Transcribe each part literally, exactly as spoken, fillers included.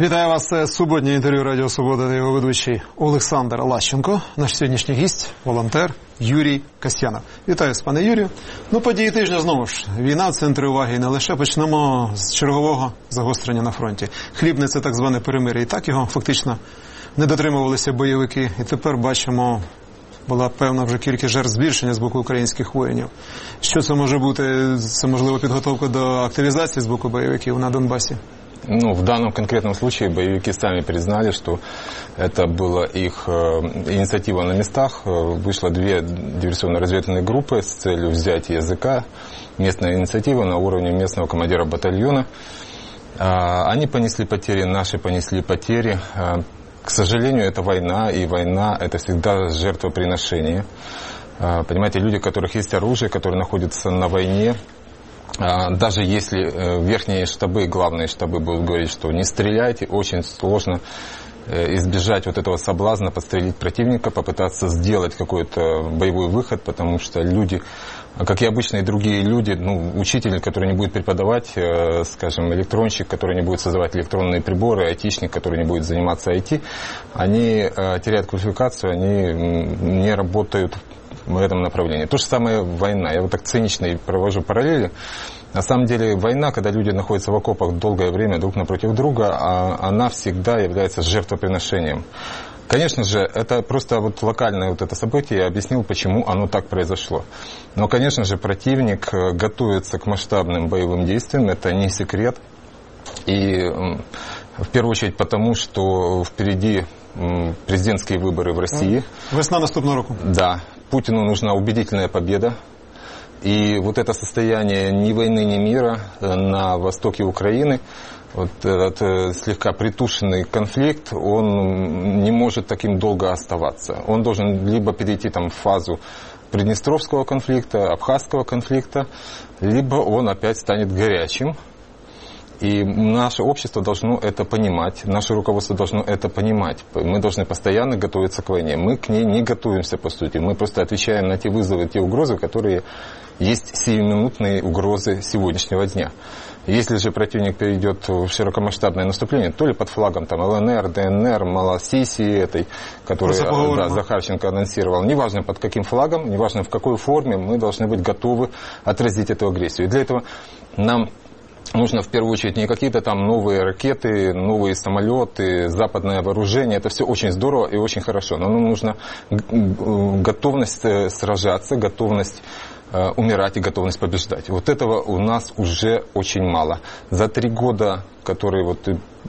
Вітаю вас, це суботнє інтерв'ю Радіо Свобода та його ведучий Олександр Лащенко. Наш сьогоднішній гість, волонтер Юрій Касьянов. Вітаю, пане Юрію. Ну, події тижня знову ж. Війна в центрі уваги і не лише. Почнемо з чергового загострення на фронті. Хлібне – це так зване перемир'я. І так його фактично не дотримувалися бойовики. І тепер бачимо, була певна вже кількість жертв збільшення з боку українських воїнів. Що це може бути? Це, можливо, підготовка до активізації з боку бойовиків на Донбасі? Ну, в данном конкретном случае боевики сами признали, что это была их э, инициатива на местах. Вышло две диверсионно-разведывательные группы с целью взятия языка. Местная инициатива на уровне местного командира батальона. Э, они понесли потери, наши понесли потери. Э, к сожалению, это война, и война – это всегда жертвоприношение. Э, понимаете, люди, у которых есть оружие, которые находятся на войне, даже если верхние штабы, главные штабы будут говорить, что не стреляйте, очень сложно избежать вот этого соблазна, подстрелить противника, попытаться сделать какой-то боевой выход, потому что люди, как и обычные другие люди, ну, учитель, который не будет преподавать, скажем, электронщик, который не будет создавать электронные приборы, айтишник, который не будет заниматься ай ти, они теряют квалификацию, они не работают в этом направлении. То же самое война. Я вот так цинично провожу параллели. На самом деле война, когда люди находятся в окопах долгое время друг напротив друга, она всегда является жертвоприношением. Конечно же, это просто вот локальное вот это событие, я объяснил, почему оно так произошло. Но, конечно же, противник готовится к масштабным боевым действиям, это не секрет. И в первую очередь потому, что впереди президентские выборы в России. Весна наступного року. Да. Путину нужна убедительная победа. И вот это состояние ни войны, ни мира на востоке Украины, вот этот слегка притушенный конфликт, он не может таким долго оставаться. Он должен либо перейти там в фазу Приднестровского конфликта, Абхазского конфликта, либо он опять станет горячим. И наше общество должно это понимать, наше руководство должно это понимать. Мы должны постоянно готовиться к войне. Мы к ней не готовимся, по сути. Мы просто отвечаем на те вызовы, те угрозы, которые есть сиюминутные угрозы сегодняшнего дня. Если же противник перейдет в широкомасштабное наступление, то ли под флагом там, эл эн эр, дэ эн эр, Малосисии этой, которую да, Захарченко анонсировал, неважно под каким флагом, неважно в какой форме, мы должны быть готовы отразить эту агрессию. И для этого нам нужно в первую очередь не какие-то там новые ракеты, новые самолеты, западное вооружение. Это все очень здорово и очень хорошо. Но нам нужна готовность сражаться, готовность умирать и готовность побеждать. Вот этого у нас уже очень мало. За три года, которые вот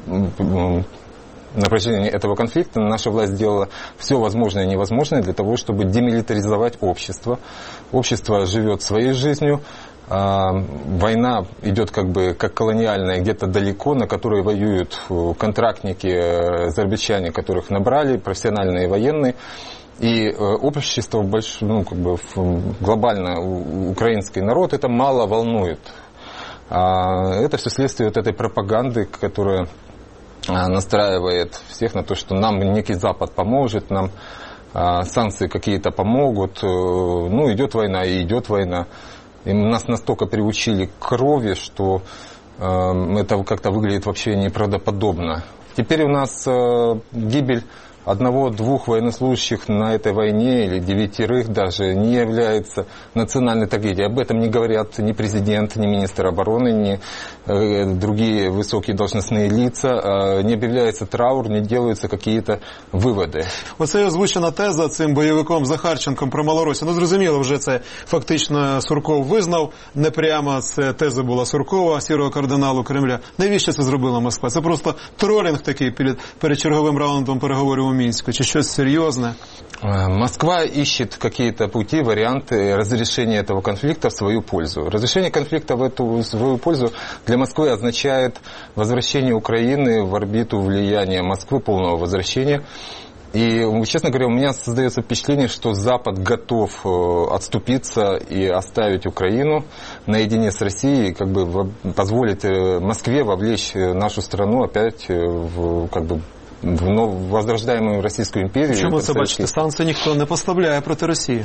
на протяжении этого конфликта, наша власть сделала все возможное и невозможное для того, чтобы демилитаризовать общество. Общество живет своей жизнью. Война идет как бы как колониальная где-то далеко, на которой воюют контрактники, азербайджане, которых набрали, профессиональные военные. И общество, больш, ну, как бы глобально украинский народ это мало волнует. Это все следствие вот этой пропаганды, которая настраивает всех на то, что нам некий Запад поможет, нам санкции какие-то помогут. Ну, идет война и идет война. И нас настолько приучили к крови, что э, это как-то выглядит вообще неправдоподобно. Теперь у нас э, гибель одного-двух военнослужащих на этой войне, или девятерых даже, не является национальной трагедией. Об этом не говорят ни президент, ни министр обороны, ни э, другие высокие должностные лица. Э, не объявляется траур, не делаются какие-то виводи. Оце озвучена теза цим бойовиком Захарченком про Малоросію. Ну, зрозуміло, вже це фактично Сурков визнав. Не прямо це теза була Суркова, сірого кардиналу Кремля. Навіщо це зробила Москва? Це просто тролінг такий перед, перед черговим раундом переговорів у Минске, чи щось серьезное? Москва ищет какие-то пути, варианты разрешения этого конфликта в свою пользу. Разрешение конфликта в эту в свою пользу для Москвы означает возвращение Украины в орбиту влияния Москвы, полного возвращения. И, честно говоря, у меня создается впечатление, что Запад готов отступиться и оставить Украину наедине с Россией, как бы позволить Москве вовлечь нашу страну опять в, как бы, в возрождаемую Російську імперію. Чому це, бачите, санкції ніхто не поставляє проти Росії?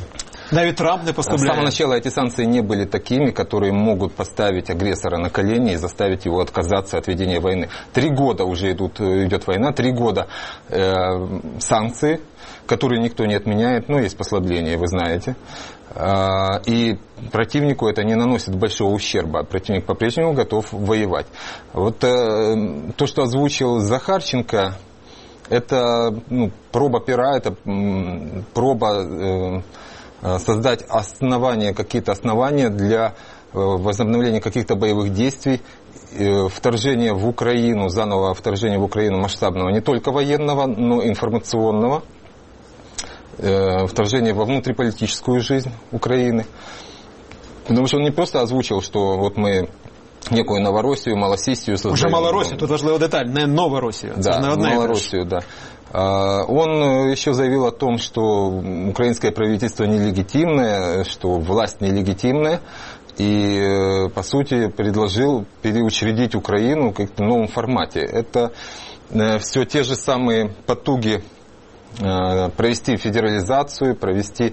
Навіть Трамп не С поставляє. самого начала эти санкции не были такими, которые могут поставить агрессора на колени и заставить его отказаться от ведения войны. Три года уже идут, идет война, три года э, санкции, которые никто не отменяет, но есть послабления, вы знаете. Э, и противнику это не наносит большого ущерба. Противник по-прежнему готов воевать. Вот э, то, что озвучил Захарченко, это ну, проба пера, это м, проба э, создать основания, какие-то основания для э, возобновления каких-то боевых действий, э, вторжения в Украину, заново вторжения в Украину масштабного, не только военного, но и информационного, э, вторжения во внутриполитическую жизнь Украины. Потому что он не просто озвучил, что вот мы некую Новороссию, Малосиссию создаем. Уже Малороссию, тут важлива деталь, не Новороссию. Да, Малороссию, да. Он еще заявил о том, что украинское правительство нелегитимное, что власть нелегитимная, и, по сути, предложил переучредить Украину в каком-то новом формате. Это все те же самые потуги провести федерализацию, провести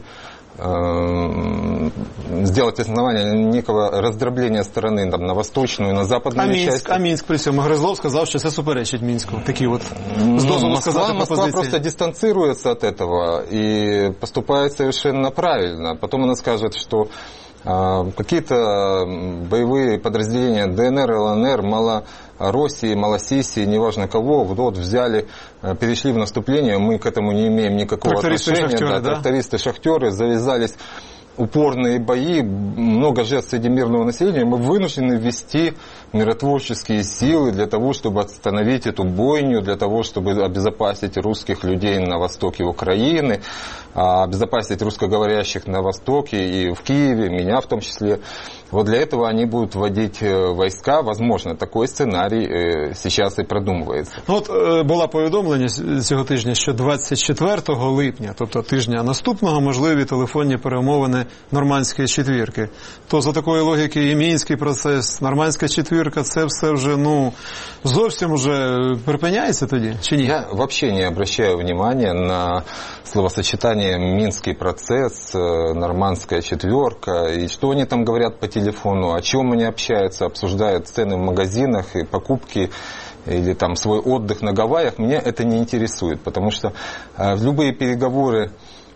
сделать основание некого раздробления стороны там, на восточную, на западную а Мінськ, часть. А Мінськ при цьому Гризлов сказав, що це суперечить Мінську. Такі от, ну, з дозволу Москва, сказати Москва пропозиції. просто дистанцируется от этого и поступает совершенно правильно. Потом она скажет, что э, какие-то боевые подразделения ДНР, ЛНР, Малороссии, Малосиссии, неважно кого, вот взяли, перешли в наступление, мы к этому не имеем никакого трактористы отношения. Шахтеры, да, да? Трактористы, шахтеры, завязались упорные бои, много жертв среди мирного населения, мы вынуждены ввести миротворческие силы для того, чтобы остановить эту бойню, для того, чтобы обезопасить русских людей на востоке Украины, обезопасить русскоговорящих на востоке и в Киеве, меня в том числе. Вот для этого они будут вводить войска. Возможно, такой сценарій сейчас і продумується. Ну, от е, було повідомлення цього тижня, що двадцять четвертого липня, тобто тижня наступного, можливі телефонні перемовини Нормандської четвірки. То за такої логіки і Мінський процес, Нормандська четвірка, це все вже, ну, зовсім вже припиняється тоді, чи ні? Я вообще не обращаю внимания на словосочетание «Минский процесс», «Нормандская четверка», и что они там говорят по телефону, о чем они общаются, обсуждают цены в магазинах и покупки, или там свой отдых на Гавайях, меня это не интересует, потому что э, любые переговоры,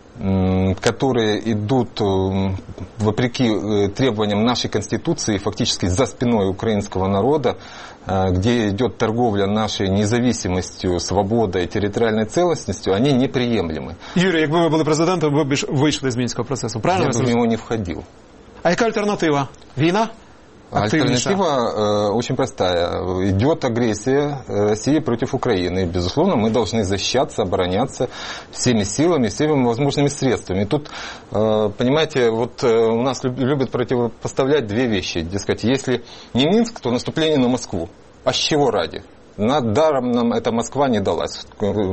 э, которые идут э, вопреки э, требованиям нашей Конституции, фактически за спиной украинского народа, э, где идет торговля нашей независимостью, свободой, территориальной целостностью, они неприемлемы. Юрій, якби ви були президентом, ви б ж вийшли з Мінського процесу, правильно? Я бы в него не входил. А яка альтернатива? Війна? Альтернатива э, очень простая. Идет агрессия России против Украины. Безусловно, мы должны защищаться, обороняться всеми силами, всеми возможными средствами. И тут, э, понимаете, вот э, у нас любят противопоставлять две вещи. Дескать, если не Минск, то наступление на Москву. А с чего ради? Над даром нам эта Москва не далась.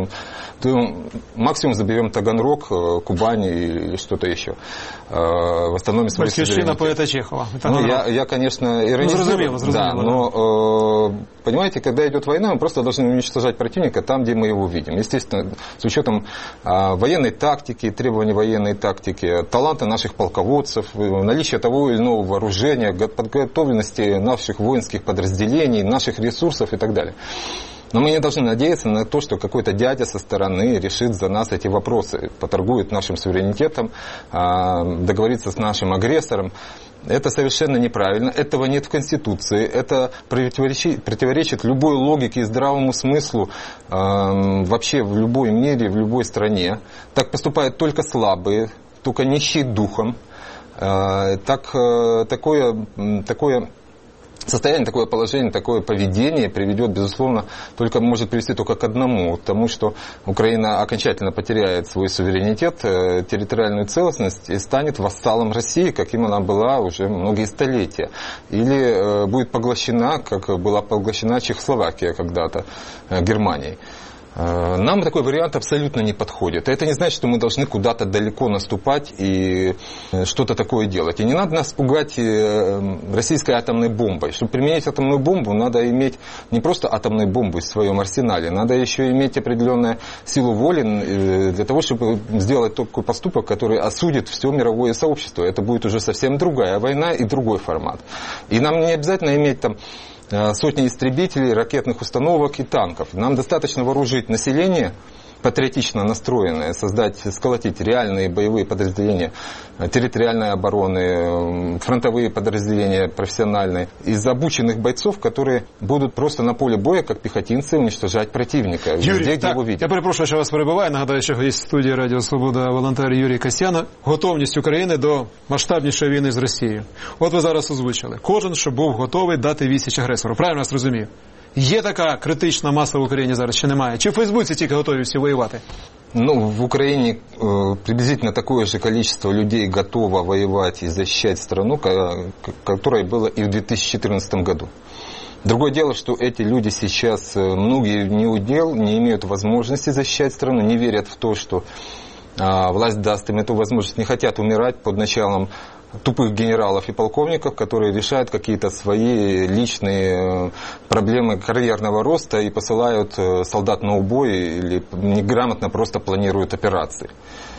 Максимум заберем Таганрог, Кубань или что-то еще. Восстановим свой Батьківщина поэта Чехова. Ну, я, я, конечно, иронизирую. Ну, зрозумело, зрозумело, да, но, э, понимаете, когда идет война, мы просто должны уничтожать противника там, где мы его видим. Естественно, с учетом э, военной тактики, требований военной тактики, таланта наших полководцев, наличия того или иного вооружения, подготовленности наших воинских подразделений, наших ресурсов и так далее. Но мы не должны надеяться на то, что какой-то дядя со стороны решит за нас эти вопросы, поторгует нашим суверенитетом, договорится с нашим агрессором. Это совершенно неправильно, этого нет в Конституции, это противоречит, противоречит любой логике и здравому смыслу вообще в любой мире, в любой стране. Так поступают только слабые, только нищие духом. Так, такое... такое состояние, такое положение, такое поведение приведет, безусловно, только может привести только к одному, к тому, что Украина окончательно потеряет свой суверенитет, территориальную целостность и станет вассалом России, каким она была уже многие столетия. Или будет поглощена, как была поглощена Чехословакия когда-то Германией. Нам такой вариант абсолютно не подходит. Это не значит, что мы должны куда-то далеко наступать и что-то такое делать. И не надо нас пугать российской атомной бомбой. Чтобы применять атомную бомбу, надо иметь не просто атомную бомбу в своем арсенале, надо еще иметь определенную силу воли для того, чтобы сделать такой поступок, который осудит все мировое сообщество. Это будет уже совсем другая война и другой формат. И нам не обязательно иметь там сотни истребителей, ракетных установок и танков. Нам достаточно вооружить население, патриотично настроенное, создать, сколотить реальные боевые подразделения территориальной обороны, фронтовые подразделения профессиональные, из обученных бойцов, которые будуть просто на полі бою, як піхотинці, уничтожать противника. Юрій, везде, так, де я перепрошую, що вас перебиваю. Нагадаю, що є в студії Радіо Свобода волонтер Юрій Касьянов. Готовність України до масштабнішої війни з Росією. От ви зараз озвучили. Кожен, що був готовий дати відсіч агресору. Правильно вас розумію? Є така критична маса в Україні зараз, чи немає? Чи в Фейсбуці тільки готові всі воювати? Ну, в Украине э, приблизительно такое же количество людей готово воевать и защищать страну, которое было и в две тысячи четырнадцатом году. Другое дело, что эти люди сейчас, многие не удел, не имеют возможности защищать страну, не верят в то, что э, власть даст им эту возможность, не хотят умирать под началом тупых генералов и полковников, которые решают какие-то свои личные проблемы карьерного роста и посылают солдат на убой или неграмотно просто планируют операции.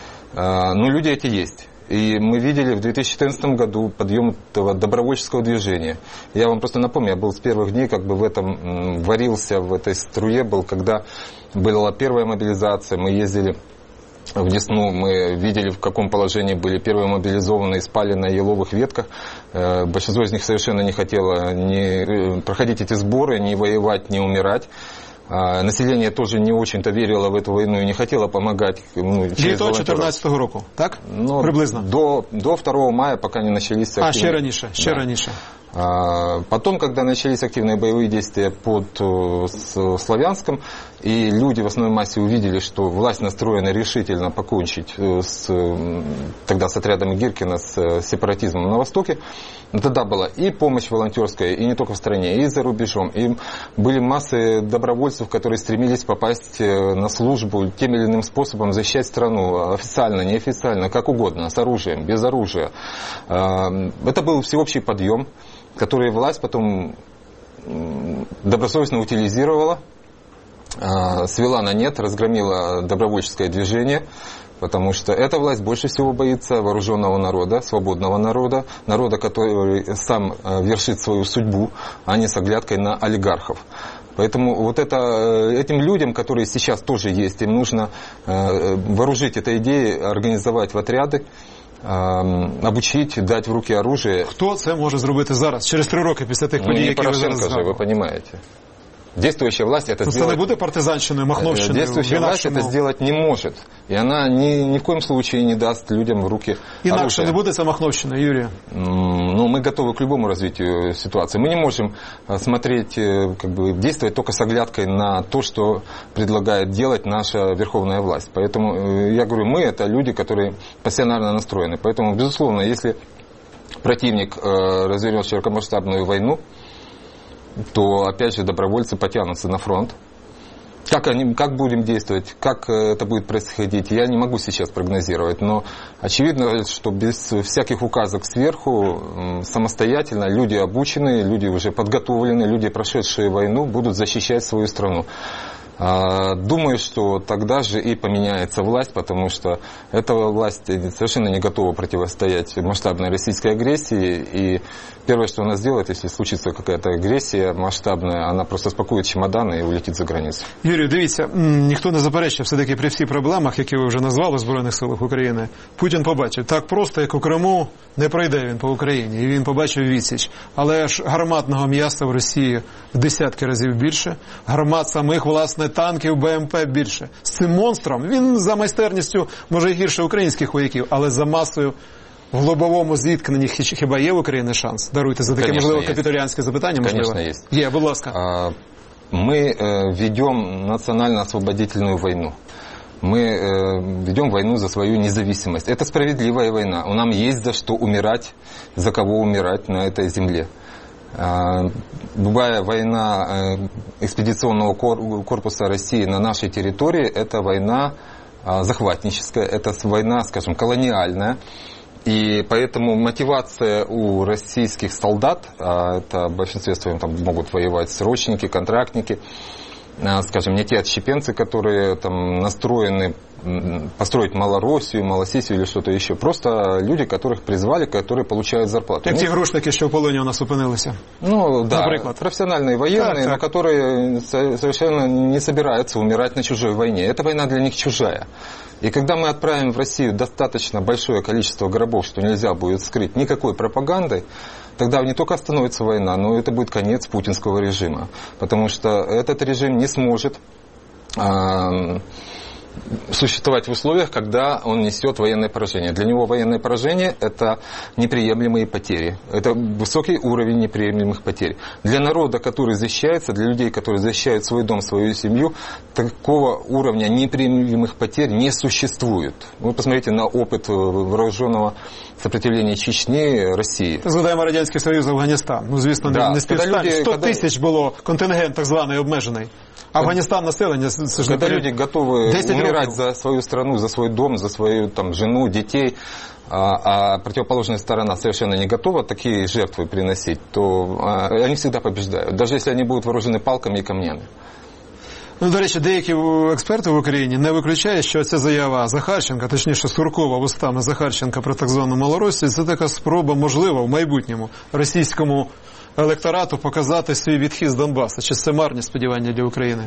Но люди эти есть. И мы видели в две тысячи четырнадцатом году подъем этого добровольческого движения. Я вам просто напомню, я был с первых дней, как бы в этом, варился в этой струе, был, когда была первая мобилизация, мы ездили в Десну, мы видели, в каком положении были первые мобилизованные, спали на еловых ветках. Большинство из них совершенно не хотело ни проходить эти сборы, ни воевать, ни умирать. Население тоже не очень-то верило в эту войну и не хотело помогать. Ну, Літо чотирнадцятого року, так? Ну, приблизно? До, до второго мая, пока не начались активные... А, ще раніше, ще да. раніше. Потом, когда начались активные боевые действия под Славянском, и люди в основной массе увидели, что власть настроена решительно покончить с, тогда с отрядами Гиркина, с сепаратизмом на Востоке, тогда была и помощь волонтерская, и не только в стране, и за рубежом. И были массы добровольцев, которые стремились попасть на службу тем или иным способом, защищать страну, официально, неофициально, как угодно, с оружием, без оружия. Это был всеобщий подъем, который власть потом добросовестно утилизировала, свела на нет, разгромила добровольческое движение, потому что эта власть больше всего боится вооруженного народа, свободного народа, народа, который сам вершит свою судьбу, а не с оглядкой на олигархов. Поэтому вот это, этим людям, которые сейчас тоже есть, им нужно вооружить этой идеей, организовать в отряды, обучить, дать в руки оружие. Хто це може зробити зараз, через три роки після тих подій, ну, які ви зараз Порошенко згадали? же, вы понимаете. Действующая власть это ну, сделать... Це не буде партизанщиною, махновщиною? Действующая власть это сделать не может. И она ни, ни в коем случае не даст людям в руки Інакше оружие. не буде це махновщиною, Юрій? Ну, мы готовы к любому развитию ситуации. Мы не можем смотреть, как бы, действовать только с оглядкой на то, что предлагает делать наша верховная власть. Поэтому я говорю, мы это люди, которые пассионарно настроены. Поэтому, безусловно, если противник развернет широкомасштабную войну, то, опять же, добровольцы потянутся на фронт. Как, они, как будем действовать, как это будет происходить, я не могу сейчас прогнозировать. Но очевидно, что без всяких указок сверху, самостоятельно люди обученные, люди уже подготовленные, люди, прошедшие войну, будут защищать свою страну. Думаю, что тогда же и поменяется власть, потому что эта власть совершенно не готова противостоять масштабной российской агрессии. И первое, что она сделает, если случится какая-то агрессия масштабная, она просто спакует чемоданы и улетит за границу. Юрію, дивіться, ніхто не заперечує, все-таки при всіх проблемах, які ви вже назвали в Збройних силах України, Путін побачив, так просто, як у Криму, не пройде він по Україні, і він побачив відсіч. Але ж гарматного м'яса в Росії в десятки разів більше, гармат самих, власне, танків, БМП більше. З цим монстром, він за майстерністю, може, і гірше українських вояків, але за масою в лобовому зіткненні хіба є в Україні шанс? Даруйте за таке, Конечно, можливо, есть. капітулянське запитання. Можливо. Конечно, есть. Є, будь ласка. А, мы э, ведем национально-освободительную войну. Мы э, ведем войну за свою независимость. Это справедливая война. У нас есть за что умирать, за кого умирать на этой земле. Любая война экспедиционного корпуса России на нашей территории – это война захватническая, это война, скажем, колониальная. И поэтому мотивация у российских солдат, это в большинстве своем там могут воевать срочники, контрактники, скажем, не те отщепенцы, которые там настроены построить Малороссию, Малосисию или что-то еще. Просто люди, которых призвали, которые получают зарплату. Як ті грушники, що в полоні у нас опинилися. Ну, да, например. Профессиональные военные, так, так. но которые совершенно не собираются умирать на чужой войне. Эта война для них чужая. И когда мы отправим в Россию достаточно большое количество гробов, что нельзя будет скрыть никакой пропагандой, тогда не только остановится война, но это будет конец путинского режима. Потому что этот режим не сможет э, существовать в условиях, когда он несет военное поражение. Для него военное поражение – это неприемлемые потери. Это высокий уровень неприемлемых потерь. Для народа, который защищается, для людей, которые защищают свой дом, свою семью, такого уровня неприемлемых потерь не существует. Вы посмотрите на опыт вооруженного сопротивления Чечни, Росії. Згадаємо Радянський Союз, Афганістан. Ну, звісно, да. не співстань. сто тисяч було контингент так званий обмежений. Афганистан население, когда люди готовы умирать за свою страну, за свой дом, за свою там, жену, детей, а, а противоположная сторона совершенно не готова такие жертвы приносить, то а, они всегда побеждают, даже если они будут вооружены палками и камнями. Ну, до речі, деякі експерти в Україні не виключають, що ця заява Захарченка, точніше Суркова вустами Захарченка про так звану Малоросію, це така спроба, можливо, в майбутньому російському електорату показати свій відхід з Донбасу. Чи це марні сподівання для України?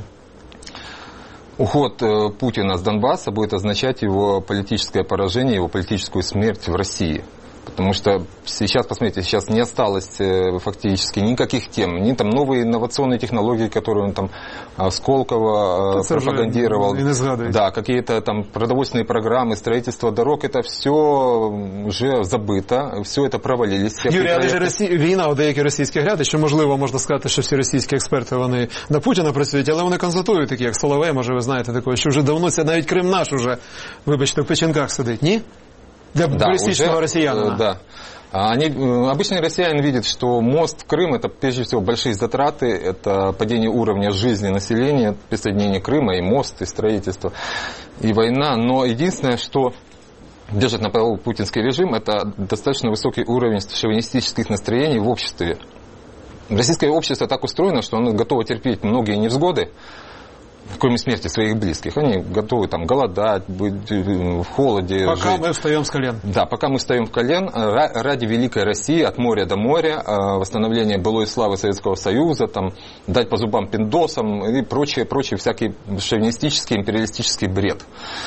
Уход Путина с Донбасса будет означать его политическое поражение, его политическую смерть в России. Потому что сейчас, посмотрите, сейчас не осталось фактически никаких тем. Ни там новые инновационные технологии, которые он там Сколково это пропагандировал. Да, какие-то там продовольственные программы, строительство дорог. Это все уже забыто. Все это провалились. Юрій, але ж Росі... війна у деякі російські гряди, що можливо можна сказати, що всі російські експерти, вони на Путіна працюють, але вони констатують такі, як Соловей, може ви знаєте такого, що вже давно це навіть Крим наш уже, вибачте, в печінках сидить, ні? Для да, баллистичного россиянина. Да. Они, обычный россиянин видит, что мост в Крым – это прежде всего большие затраты, это падение уровня жизни населения, присоединение Крыма, и мост, и строительство, и война. Но единственное, что держит на плаву путинский режим, это достаточно высокий уровень шовинистических настроений в обществе. Российское общество так устроено, что оно готово терпеть многие невзгоды, кроме смерти своих близких. Они готовы там голодать, быть в холоде. Пока жить. мы встаем с колен. Да, пока мы встаем в колен ради великой России, от моря до моря, восстановления былой славы Советского Союза, там, дать по зубам пиндосам и прочее, прочее, всякий шовинистический, империалистический бред.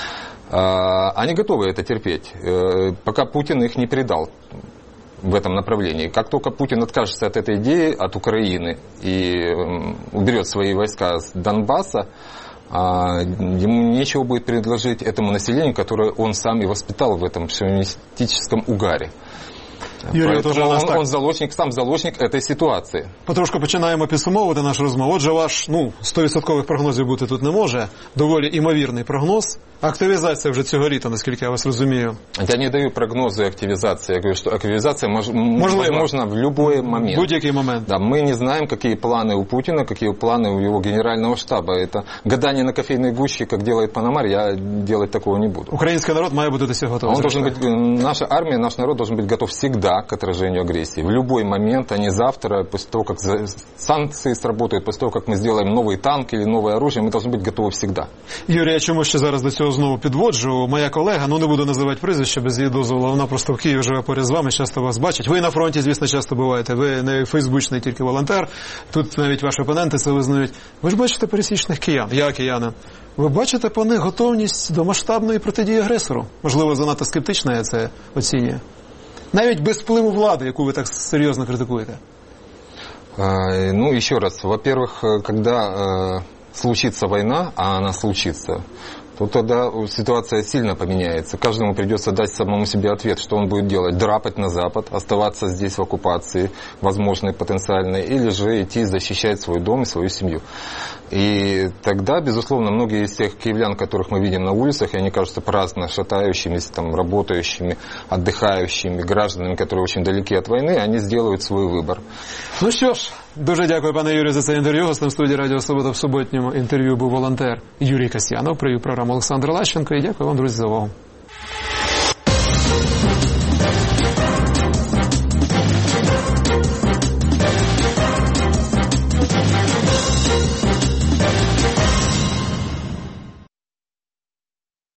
Они готовы это терпеть, пока Путин их не предал в этом направлении. Как только Путин откажется от этой идеи, от Украины, и уберет свои войска с Донбасса, ему нечего будет предложить этому населению, которое он сам и воспитал в этом шовинистическом угаре. Юрій, он, он, он заложник, сам заложник этой ситуації. Потрошку починаємо підсумовувати нашу розмову. Отже, ваш, ну, сто відсотків прогнозів бути тут не може. Доволі імовірний прогноз. Активізація вже цього літа, наскільки я вас розумію. Я не даю прогнозы активизации. Я говорю, что активизация мож, возможна в любой момент. Будь-який момент. Да, мы не знаем, какие планы у Путина, какие планы у его генерального штаба. Это гадание на кофейной гуще, как делает Пономарь, я делать такого не буду. Український народ має бути до цього готовий. Он должен быть, наша армия, наш народ должен быть готов всегда к отражению агрессии. В любой момент, а не завтра, после того, как санкции сработают, после того, как мы сделаем новый танк или новое оружие, мы должны быть готовы всегда. Юрій, я чому ще зараз до цього знову підводжу? Моя колега, ну не буду називати прізвище без її дозволу, вона просто в Києві живе поряд з вами, часто вас бачить. Ви на фронті, звісно, часто буваєте. Ви не фейсбучний тільки волонтер. Тут навіть ваші опоненти це визнають. Ви ж бачите пересічних киян, я киянин. Ви бачите по них готовність до масштабної протидії агресору? Можливо, занадто скептично я це оцінюю. Навіть без впливу влади, яку ви так серйозно критикуєте. А, ну, еще раз. Во-первых, когда э, случится война, а она случится, то тогда ситуация сильно поменяется. Каждому придется дать самому себе ответ, что он будет делать. Драпать на Запад, оставаться здесь в оккупации, возможной, потенциальной, или же идти защищать свой дом и свою семью. И тогда, безусловно, многие из тех киевлян, которых мы видим на улицах, и они кажутся праздно шатающимися, там, работающими, отдыхающими гражданами, которые очень далеки от войны, они сделают свой выбор. Ну що ж, дуже дякую, пане Юрію, за це інтерв'ю. Гостем студії Радіо Свобода в суботньому інтерв'ю був волонтер Юрій Касьянов, привів програму Олександр Лащенко. І дякую вам, друзі, за увагу.